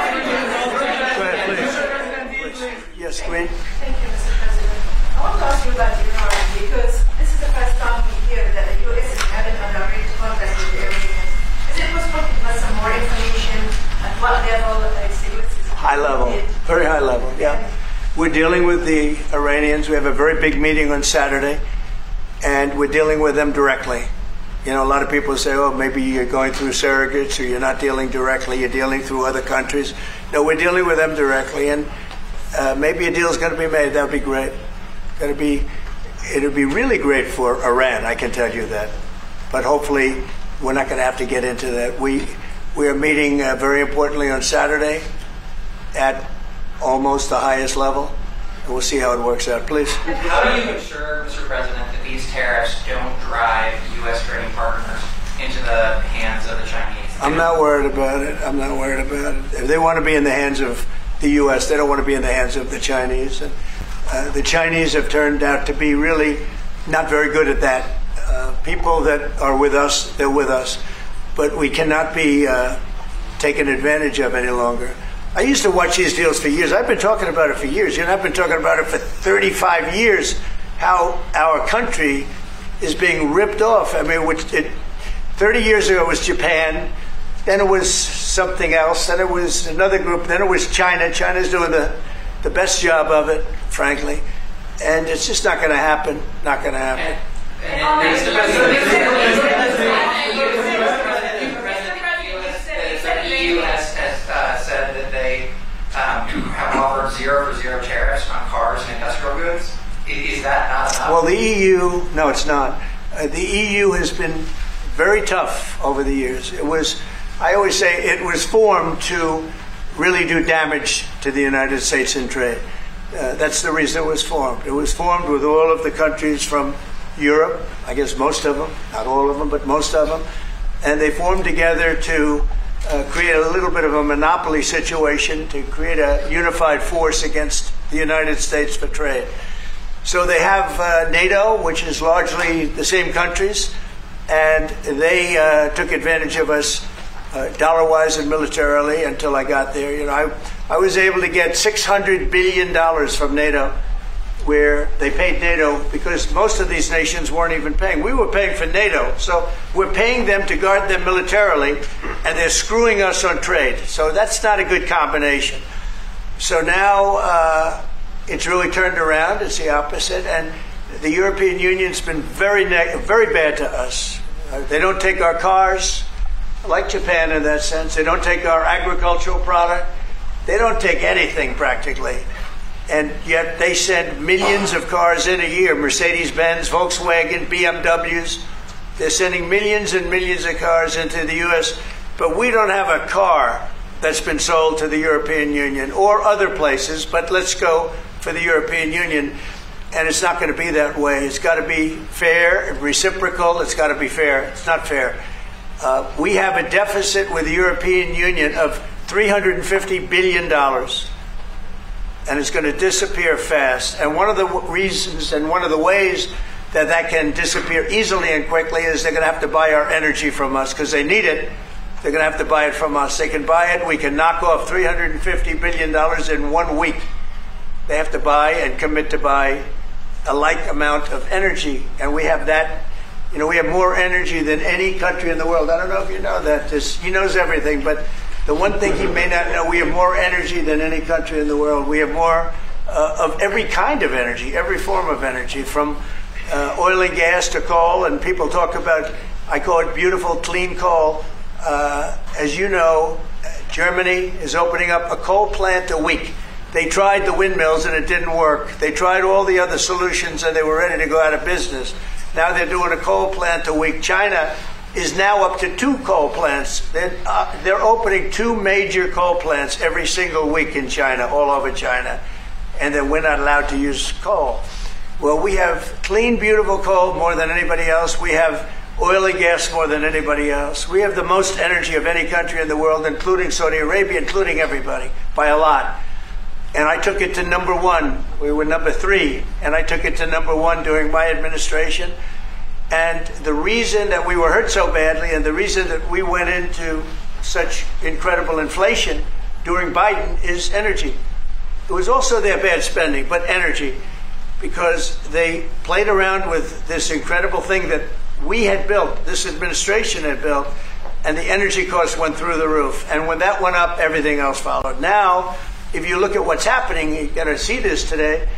[SPEAKER 4] Yes, Queen.
[SPEAKER 6] Thank you, Mister President. I want to ask you about Iran, because this is the first time we hear that the U S is having an direct contact with the Iranians. Is it possible to give us some more information at what level uh, is the U S is
[SPEAKER 4] High level, very high level, yeah. We're dealing with the Iranians. We have a very big meeting on Saturday, and we're dealing with them directly. You know, a lot of people say, oh, maybe you're going through surrogates, or you're not dealing directly, you're dealing through other countries. No, we're dealing with them directly, and uh, maybe a deal's going to be made. That would be great. Going to be, it would be really great for Iran, I can tell you that. But hopefully, we're not going to have to get into that. We, we are meeting uh, very importantly on Saturday at almost the highest level, and we'll see how it works out. Please.
[SPEAKER 10] How do you ensure, Mister President, that these tariffs don't drive U S trading partners into the hands of the Chinese?
[SPEAKER 4] I'm not worried about it. I'm not worried about it. If they want to be in the hands of the U S, they don't want to be in the hands of the Chinese. And, uh, the Chinese have turned out to be really not very good at that. Uh, people that are with us, they're with us. But we cannot be uh, taken advantage of any longer. I used to watch these deals for years. I've been talking about it for years. You know, I've been talking about it for thirty-five years, how our country is being ripped off. I mean, which it, thirty years ago it was Japan, then it was something else, then it was another group, then it was China. China's doing the, the best job of it, frankly. And it's just not going to happen. Not going to happen.
[SPEAKER 10] And, and Mister President, the E U has, has uh, said that they um, have offered zero for zero tariffs on cars and industrial goods. Is that not enough?
[SPEAKER 4] Well, the E U, no, it's not. Uh, the E U has been very tough over the years. It was, I always say, it was formed to really do damage to the United States in trade. Uh, that's the reason it was formed. It was formed with all of the countries from Europe, I guess most of them, not all of them, but most of them, and they formed together to uh, create a little bit of a monopoly situation, to create a unified force against the United States for trade. So they have uh, NATO, which is largely the same countries, and they uh, took advantage of us uh, dollar-wise and militarily until I got there. You know, I, I was able to get six hundred billion dollars from NATO, where they paid NATO because most of these nations weren't even paying. We were paying for NATO, so we're paying them to guard them militarily, and they're screwing us on trade. So that's not a good combination. So now uh, it's really turned around. It's the opposite, and the European Union's been very neg- very bad to us. Uh, they don't take our cars, like Japan in that sense. They don't take our agricultural product. They don't take anything practically. And yet they send millions of cars in a year, Mercedes-Benz, Volkswagen, B M Ws. They're sending millions and millions of cars into the U S, but we don't have a car that's been sold to the European Union or other places, but let's go for the European Union. And it's not going to be that way. It's got to be fair, reciprocal. It's got to be fair. It's not fair. Uh, we have a deficit with the European Union of three hundred fifty billion dollars. And it's going to disappear fast. And one of the reasons and one of the ways that that can disappear easily and quickly is they're going to have to buy our energy from us because they need it They're going to have to buy it from us. They can buy it. We can knock off three hundred fifty billion dollars in one week. They have to buy and commit to buy a like amount of energy. And we have that. You know, we have more energy than any country in the world. I don't know if you know that. This, he knows everything. But the one thing he may not know, we have more energy than any country in the world. We have more uh, of every kind of energy, every form of energy, from uh, oil and gas to coal. And people talk about, I call it beautiful, clean coal. Uh, as you know, Germany is opening up a coal plant a week. They tried the windmills and it didn't work. They tried all the other solutions and they were ready to go out of business. Now they're doing a coal plant a week. China is now up to two coal plants. They're, uh, they're opening two major coal plants every single week in China, all over China. And then we're not allowed to use coal. Well, we have clean, beautiful coal more than anybody else. We have oil and gas more than anybody else. We have the most energy of any country in the world, including Saudi Arabia, including everybody, by a lot. And I took it to number one. We were number three, and I took it to number one during my administration. And the reason that we were hurt so badly and the reason that we went into such incredible inflation during Biden is energy. It was also their bad spending, but energy, because they played around with this incredible thing that we had built, this administration had built, and the energy costs went through the roof. And when that went up, everything else followed. Now, if you look at what's happening, you're going to see this today.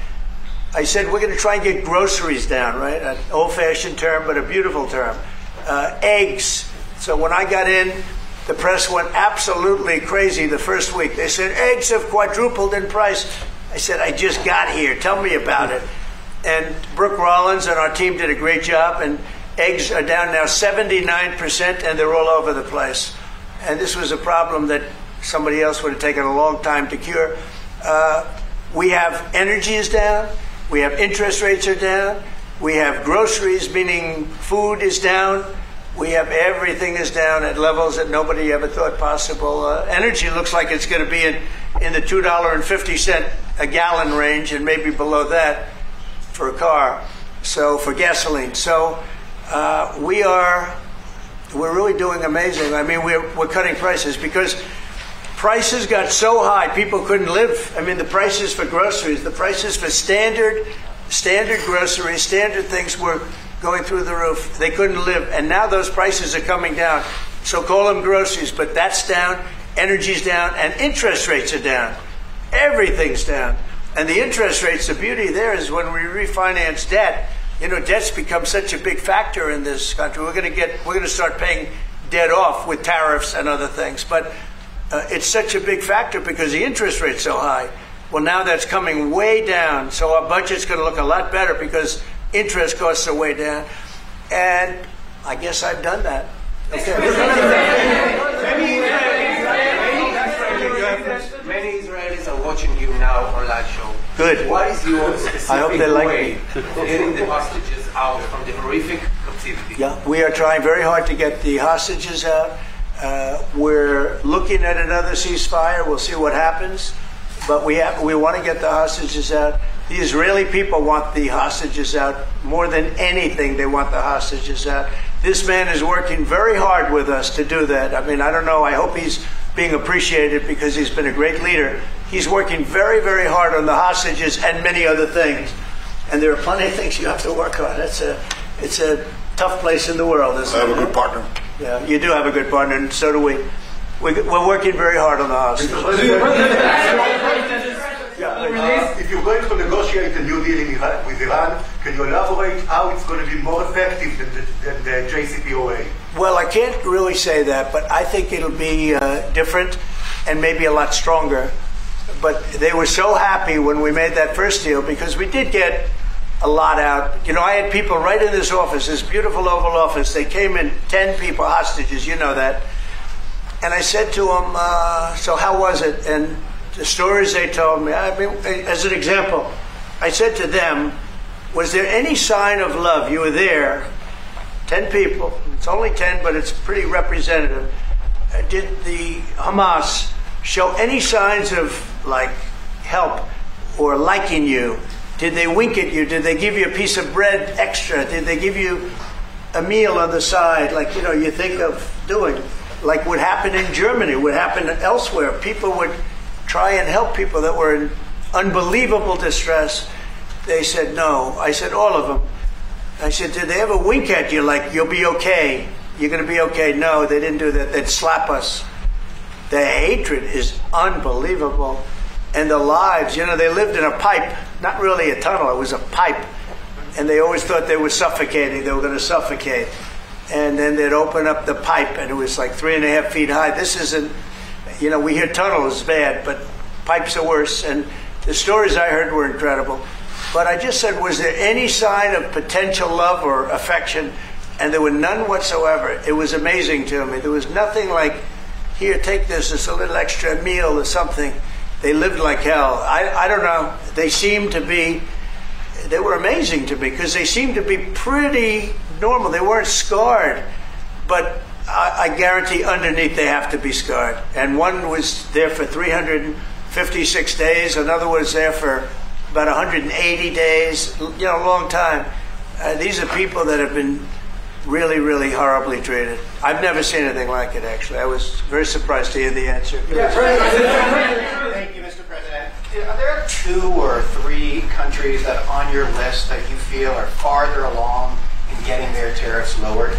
[SPEAKER 4] I said we're going to try and get groceries down, right? An old-fashioned term, but a beautiful term. Uh, eggs. So when I got in, the press went absolutely crazy the first week. They said, eggs have quadrupled in price. I said, I just got here. Tell me about it. And Brooke Rollins and our team did a great job, and eggs are down now seventy-nine percent, and they're all over the place. And this was a problem that somebody else would have taken a long time to cure. Uh, we have energy is down. We have interest rates are down. We have groceries, meaning food is down. We have everything is down at levels that nobody ever thought possible. Uh, energy looks like it's going to be in, in the two dollars and fifty cents a gallon range, and maybe below that for a car, so for gasoline. So uh, we are, we're really doing amazing. I mean, we're, we're cutting prices because prices got so high, people couldn't live. I mean, the prices for groceries, the prices for standard, standard groceries, standard things were going through the roof. They couldn't live. And now those prices are coming down. So call them groceries, but that's down, energy's down, and interest rates are down. Everything's down. And the interest rates, the beauty there is when we refinance debt, you know, debt's become such a big factor in this country. We're going to get, we're going to start paying debt off with tariffs and other things. But uh, it's such a big factor because the interest rate's so high. Well, now that's coming way down. So our budget's going to look a lot better because interest costs are way down. And I guess I've done that. Okay.
[SPEAKER 11] Many Israelis are watching you now on live show.
[SPEAKER 4] Good.
[SPEAKER 11] What is your specific
[SPEAKER 4] I hope they like
[SPEAKER 11] way
[SPEAKER 4] me.
[SPEAKER 11] of getting the hostages out from the horrific captivity?
[SPEAKER 4] Yeah, we are trying very hard to get the hostages out. Uh, we're looking at another ceasefire. We'll see what happens. But we have, we want to get the hostages out. The Israeli people want the hostages out more than anything. They want the hostages out. This man is working very hard with us to do that. I mean, I don't know. I hope he's being appreciated because he's been a great leader. He's working very, very hard on the hostages and many other things. And there are plenty of things you have to work on. It's a, it's a tough place in the world, isn't it?
[SPEAKER 5] I have a good partner.
[SPEAKER 4] Yeah, you do have a good partner, and so do we. we we're working very hard on the hostages.
[SPEAKER 12] Uh, if you're going to negotiate a new deal in Iran, with Iran, can you elaborate how it's going to be more effective than the, than the J C P O A?
[SPEAKER 4] Well, I can't really say that, but I think it'll be uh, different and maybe a lot stronger. But they were so happy when we made that first deal because we did get a lot out. You know, I had people right in this office, this beautiful Oval Office. They came in, ten people, hostages, you know that. And I said to them, uh, so how was it? And the stories they told me, I mean, as an example, I said to them, was there any sign of love? You were there, ten people. It's only ten, but it's pretty representative. Uh, did the Hamas show any signs of, like, help or liking you? Did they wink at you? Did they give you a piece of bread extra? Did they give you a meal on the side, like, you know, you think of doing? like what happened in Germany, what happened elsewhere. People would try and help people that were in unbelievable distress. They said no. I said, all of them. I said, did they ever wink at you like, you'll be okay? You're going to be okay? No, they didn't do that. They'd slap us. The hatred is unbelievable. And the lives, you know, they lived in a pipe, not really a tunnel, it was a pipe. And they always thought they were suffocating, they were going to suffocate. And then they'd open up the pipe, and it was like three and a half feet high. This isn't, you know, we hear tunnels bad, but pipes are worse. And the stories I heard were incredible. But I just said, was there any sign of potential love or affection? And there were none whatsoever. It was amazing to me. There was nothing like, here, take this, it's a little extra meal or something. They lived like hell. I, I don't know. They seemed to be, they were amazing to me because they seemed to be pretty normal. They weren't scarred, but I, I guarantee underneath they have to be scarred. And one was there for three hundred fifty-six days. Another was there for about one hundred eighty days. You know, a long time. Uh, these are people that have been really, really horribly treated. I've never seen anything like it, actually. I was very surprised to hear the answer.
[SPEAKER 13] Yeah, thank you, Mister President. Are there two or three countries that are on your list that you feel are farther along in getting their tariffs lowered?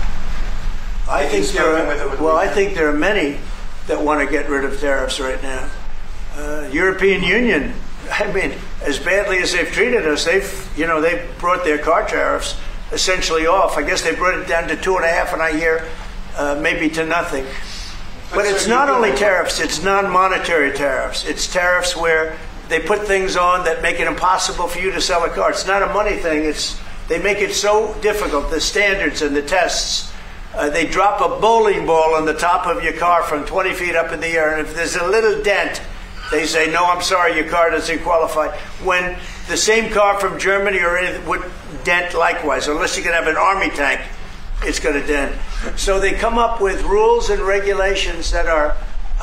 [SPEAKER 4] I think there are, well, I think there are many that want to get rid of tariffs right now. Uh, European Union, I mean, as badly as they've treated us, they've, you know, they've brought their car tariffs essentially off. I guess they brought it down to two and a half, and I hear uh, maybe to nothing. But, but it's not only tariffs, it's non-monetary tariffs. It's tariffs where they put things on that make it impossible for you to sell a car. It's not a money thing. It's they make it so difficult, the standards and the tests. Uh, they drop a bowling ball on the top of your car from twenty feet up in the air, and if there's a little dent, they say, no, I'm sorry, your car doesn't qualify. When the same car from Germany or anything would dent likewise, unless you can have an army tank, it's going to dent. So they come up with rules and regulations that are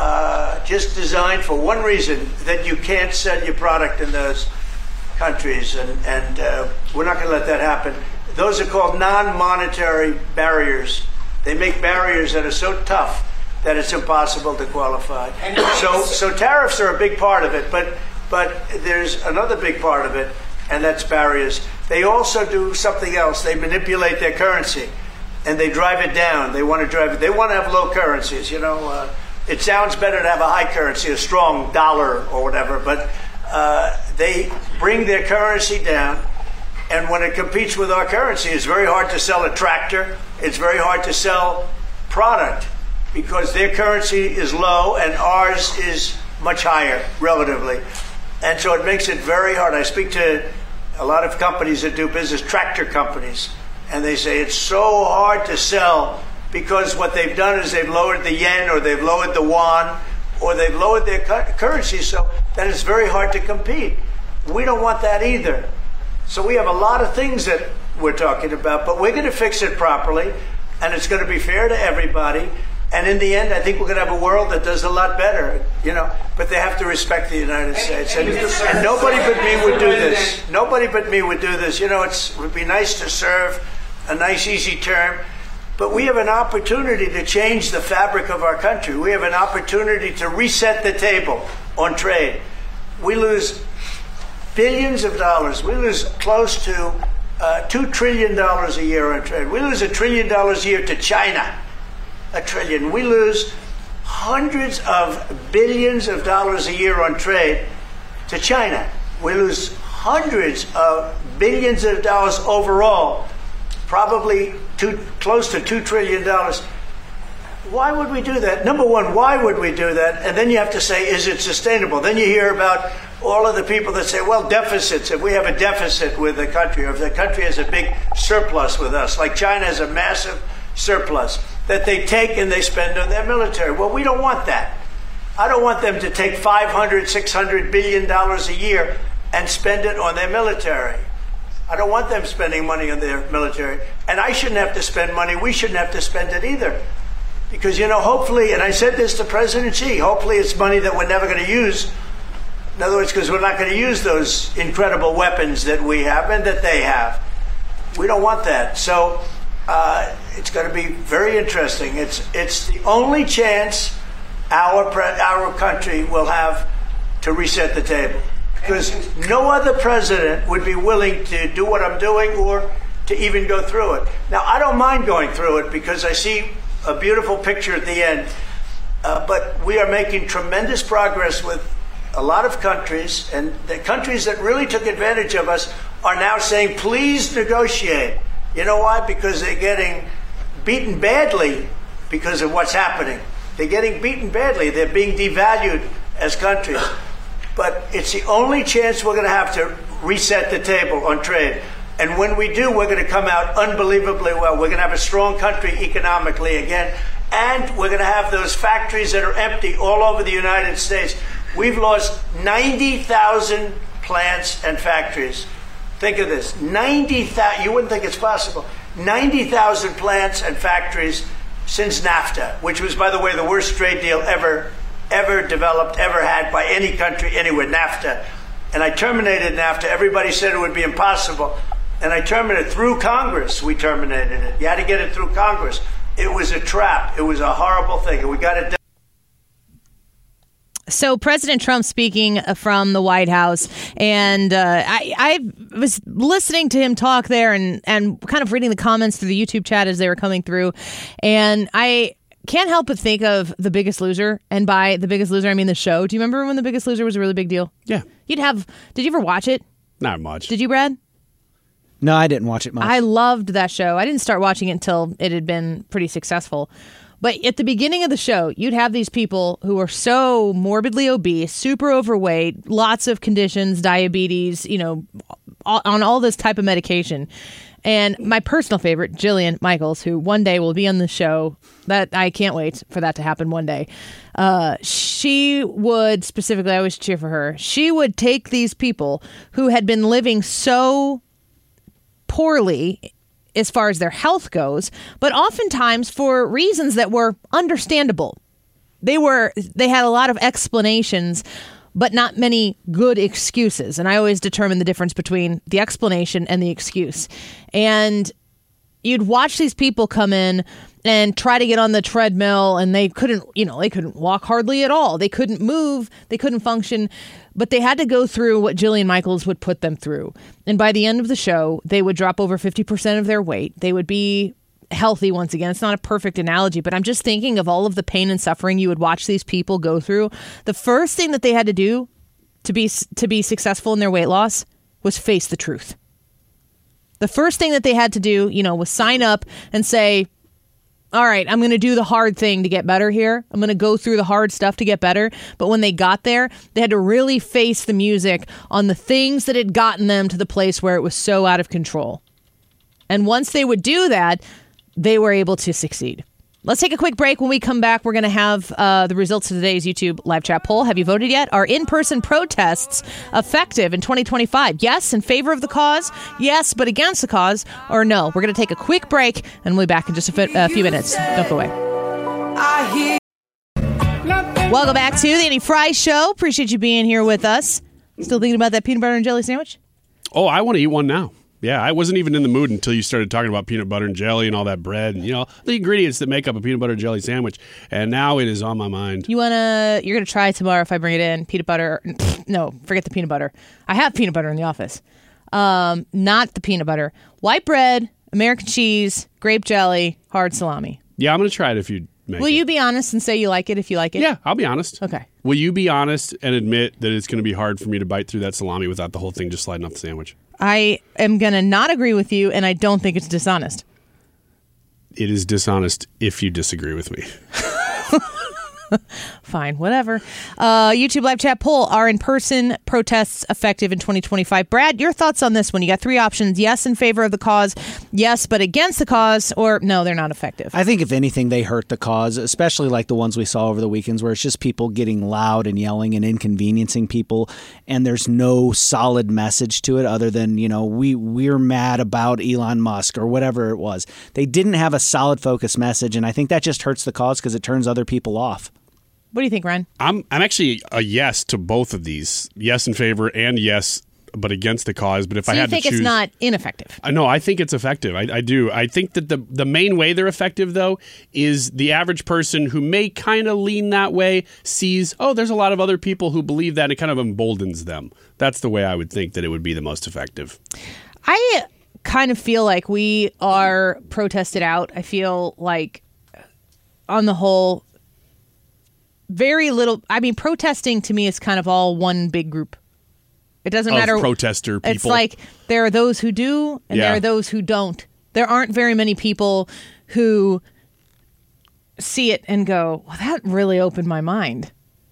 [SPEAKER 4] uh, just designed for one reason, that you can't sell your product in those countries, and, and uh, we're not going to let that happen. Those are called non-monetary barriers. They make barriers that are so tough that it's impossible to qualify. So, so tariffs are a big part of it, but but there's another big part of it, and that's barriers. They also do something else. They manipulate their currency, and they drive it down. They want to drive it. They want to have low currencies. You know, uh, it sounds better to have a high currency, a strong dollar or whatever, but uh, they bring their currency down. And when it competes with our currency, it's very hard to sell a tractor. It's very hard to sell product because their currency is low and ours is much higher relatively. And so it makes it very hard. I speak to a lot of companies that do business, tractor companies, and they say it's so hard to sell because what they've done is they've lowered the yen or they've lowered the yuan or they've lowered their cu- currency so that it's very hard to compete. We don't want that either. So we have a lot of things that we're talking about, but we're going to fix it properly, and it's going to be fair to everybody. And in the end, I think we're going to have a world that does a lot better, you know. But they have to respect the United States, and, and nobody but me would do this. Nobody but me would do this. You know, it's, it would be nice to serve, a nice, easy term. But we have an opportunity to change the fabric of our country. We have an opportunity to reset the table on trade. We lose billions of dollars. We lose close to uh, two trillion dollars a year on trade. We lose a trillion dollars a year to China. A trillion. We lose hundreds of billions of dollars a year on trade to China. We lose hundreds of billions of dollars overall, probably two, close to two trillion dollars. Why would we do that? Number one, why would we do that? And then you have to say, is it sustainable? Then you hear about all of the people that say, well, deficits. If we have a deficit with the country, or if the country has a big surplus with us, like China has a massive surplus that they take and they spend on their military. Well, we don't want that. I don't want them to take five hundred, six hundred billion dollars a year and spend it on their military. I don't want them spending money on their military. And I shouldn't have to spend money. We shouldn't have to spend it either. Because, you know, hopefully, and I said this to President Xi, hopefully it's money that we're never going to use. In other words, because we're not going to use those incredible weapons that we have and that they have. We don't want that. So uh, it's going to be very interesting. It's it's the only chance our pre- our country will have to reset the table, because no other president would be willing to do what I'm doing or to even go through it. Now, I don't mind going through it because I see a beautiful picture at the end, uh, but we are making tremendous progress with a lot of countries, and the countries that really took advantage of us are now saying, please negotiate. You know why? Because they're getting beaten badly because of what's happening. They're getting beaten badly. They're being devalued as countries. But it's the only chance we're going to have to reset the table on trade. And when we do, we're going to come out unbelievably well. We're going to have a strong country economically again. And we're going to have those factories that are empty all over the United States. We've lost ninety thousand plants and factories. Think of this. ninety thousand, you wouldn't think it's possible. ninety thousand plants and factories since NAFTA, which was, by the way, the worst trade deal ever, ever developed, ever had by any country anywhere, NAFTA. And I terminated NAFTA. Everybody said it would be impossible. And I terminated it through Congress. We terminated it. You had to get it through Congress. It was a trap. It was a horrible thing. And we got it done.
[SPEAKER 1] So President Trump speaking from the White House, and uh, I, I was listening to him talk there and, and kind of reading the comments through the YouTube chat as they were coming through, and I can't help but think of The Biggest Loser, and by The Biggest Loser I mean the show. Do you remember when The Biggest Loser was a really big deal?
[SPEAKER 3] Yeah.
[SPEAKER 1] You'd have, did you ever watch it?
[SPEAKER 3] Not much.
[SPEAKER 1] Did you, Brad?
[SPEAKER 2] No, I didn't watch it much.
[SPEAKER 1] I loved that show. I didn't start watching it until it had been pretty successful. But at the beginning of the show, you'd have these people who are so morbidly obese, super overweight, lots of conditions, diabetes, you know, on all this type of medication. And my personal favorite, Jillian Michaels, who one day will be on the show, that I can't wait for that to happen one day. Uh, she would specifically, I always cheer for her. She would take these people who had been living so poorly as far as their health goes, but oftentimes for reasons that were understandable. They were, they had a lot of explanations, but not many good excuses. And I always determine the difference between the explanation and the excuse. And you'd watch these people come in and try to get on the treadmill, and they couldn't, you know, they couldn't walk hardly at all. They couldn't move. They couldn't function. But they had to go through what Jillian Michaels would put them through. And by the end of the show, they would drop over fifty percent of their weight. They would be healthy once again. It's not a perfect analogy, but I'm just thinking of all of the pain and suffering you would watch these people go through. The first thing that they had to do to be to be successful in their weight loss was face the truth. The first thing that they had to do, you know, was sign up and say, all right, I'm going to do the hard thing to get better here. I'm going to go through the hard stuff to get better. But when they got there, they had to really face the music on the things that had gotten them to the place where it was so out of control. And once they would do that, they were able to succeed. Let's take a quick break. When we come back, we're going to have uh, the results of today's YouTube live chat poll. Have you voted yet? Are in-person protests effective in twenty twenty-five? Yes, in favor of the cause? Yes, but against the cause? Or no? We're going to take a quick break, and we'll be back in just a, fi- a few minutes. Don't go away. Welcome back to the Andy Fry Show. Appreciate you being here with us. Still thinking about that peanut butter and jelly sandwich?
[SPEAKER 3] Oh, I want to eat one now. Yeah, I wasn't even in the mood until you started talking about peanut butter and jelly and all that bread and, you know, the ingredients that make up a peanut butter and jelly sandwich. And now it is on my mind.
[SPEAKER 1] You want to, you're going to try tomorrow if I bring it in, peanut butter. No, forget the peanut butter. I have peanut butter in the office. Um, not the peanut butter. White bread, American cheese, grape jelly, hard salami.
[SPEAKER 3] Yeah, I'm going to try it if you make
[SPEAKER 1] Will
[SPEAKER 3] it.
[SPEAKER 1] you be honest and say you like it if you like it?
[SPEAKER 3] Yeah, I'll be honest.
[SPEAKER 1] Okay.
[SPEAKER 3] Will you be honest and admit that it's going to be hard for me to bite through that salami without the whole thing just sliding off the sandwich?
[SPEAKER 1] I am going to not agree with you, and I don't think it's dishonest.
[SPEAKER 3] It is dishonest if you disagree with me.
[SPEAKER 1] Fine, whatever. Uh, YouTube live chat poll. Are in-person protests effective in twenty twenty-five? Brad, your thoughts on this one? You got three options. Yes, in favor of the cause. Yes, but against the cause. Or no, they're not effective.
[SPEAKER 2] I think if anything, they hurt the cause, especially like the ones we saw over the weekends where it's just people getting loud and yelling and inconveniencing people. And there's no solid message to it other than, you know, we, we're mad about Elon Musk or whatever it was. They didn't have a solid focus message. And I think that just hurts the cause because it turns other people off.
[SPEAKER 1] What do you think, Ryan?
[SPEAKER 3] I'm I'm actually a yes to both of these. Yes in favor and yes but against the cause. But if
[SPEAKER 1] so
[SPEAKER 3] I
[SPEAKER 1] you
[SPEAKER 3] had
[SPEAKER 1] think
[SPEAKER 3] to choose,
[SPEAKER 1] it's not ineffective?
[SPEAKER 3] I know. I think it's effective. I, I do. I think that the the main way they're effective, though, is the average person who may kind of lean that way sees, oh, there's a lot of other people who believe that. And it kind of emboldens them. That's the way I would think that it would be the most effective.
[SPEAKER 1] I kind of feel like we are protested out. I feel like, on the whole, very little. I mean, protesting to me is kind of all one big group. It doesn't
[SPEAKER 3] Of
[SPEAKER 1] matter.
[SPEAKER 3] protester people.
[SPEAKER 1] It's like there are those who do and
[SPEAKER 3] Yeah.
[SPEAKER 1] there are those who don't. There aren't very many people who see it and go, well, that really opened my mind.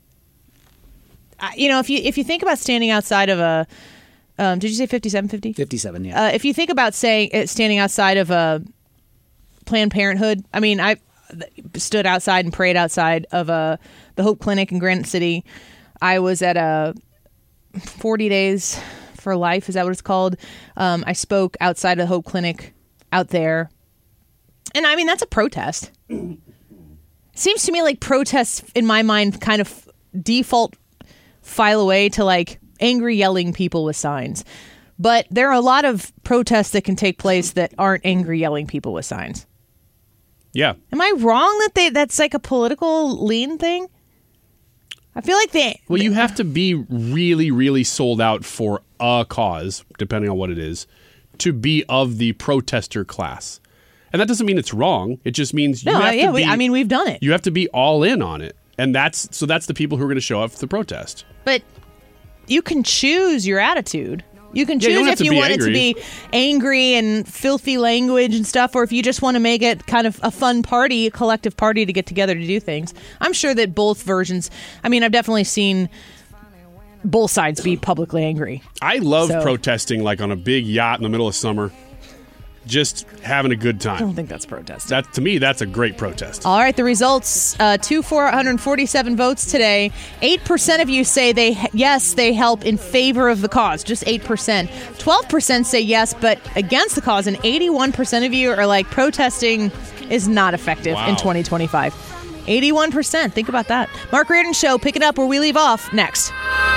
[SPEAKER 1] I, you know, if you if you think about standing outside of a, um, did you say fifty-seven fifty?
[SPEAKER 2] fifty-seven, yeah.
[SPEAKER 1] Uh, if you think about saying uh, standing outside of a Planned Parenthood, I mean, I stood outside and prayed outside of a the Hope Clinic in Granite City. I was at a forty Days for Life. Is that what it's called? Um, I spoke outside of the Hope Clinic out there. And I mean, that's a protest. Seems to me like protests, in my mind, kind of default file away to like angry yelling people with signs. But there are a lot of protests that can take place that aren't angry yelling people with signs.
[SPEAKER 3] Yeah.
[SPEAKER 1] Am I wrong that they that's like a political lean thing? I feel like they...
[SPEAKER 3] Well, you have to be really, really sold out for a cause, depending on what it is, to be of the protester class. And that doesn't mean it's wrong. It just means you
[SPEAKER 1] No,
[SPEAKER 3] have
[SPEAKER 1] yeah,
[SPEAKER 3] to be...
[SPEAKER 1] we, I mean, we've done it.
[SPEAKER 3] You have to be all in on it. And that's... So that's the people who are going to show up for the protest.
[SPEAKER 1] But you can choose your attitude. You can
[SPEAKER 3] Yeah, you
[SPEAKER 1] choose
[SPEAKER 3] don't have
[SPEAKER 1] if
[SPEAKER 3] to
[SPEAKER 1] you
[SPEAKER 3] be
[SPEAKER 1] want it to
[SPEAKER 3] angry.
[SPEAKER 1] be angry and filthy language and stuff, or if you just want to make it kind of a fun party, a collective party to get together to do things. I'm sure that both versions, I mean, I've definitely seen both sides be publicly angry.
[SPEAKER 3] I love
[SPEAKER 1] So-
[SPEAKER 3] protesting like on a big yacht in the middle of summer. Just having a good time.
[SPEAKER 1] I don't think that's protesting.
[SPEAKER 3] That, to me, that's a great protest.
[SPEAKER 1] All right, the results, uh, two four hundred forty-seven votes today. eight percent of you say they, yes, they help in favor of the cause, just eight percent. twelve percent say yes, but against the cause, and eighty-one percent of you are like, protesting is not effective in
[SPEAKER 3] Wow.
[SPEAKER 1] twenty twenty-five. eighty-one percent, think about that. Mark Reardon Show, pick it up where we leave off next.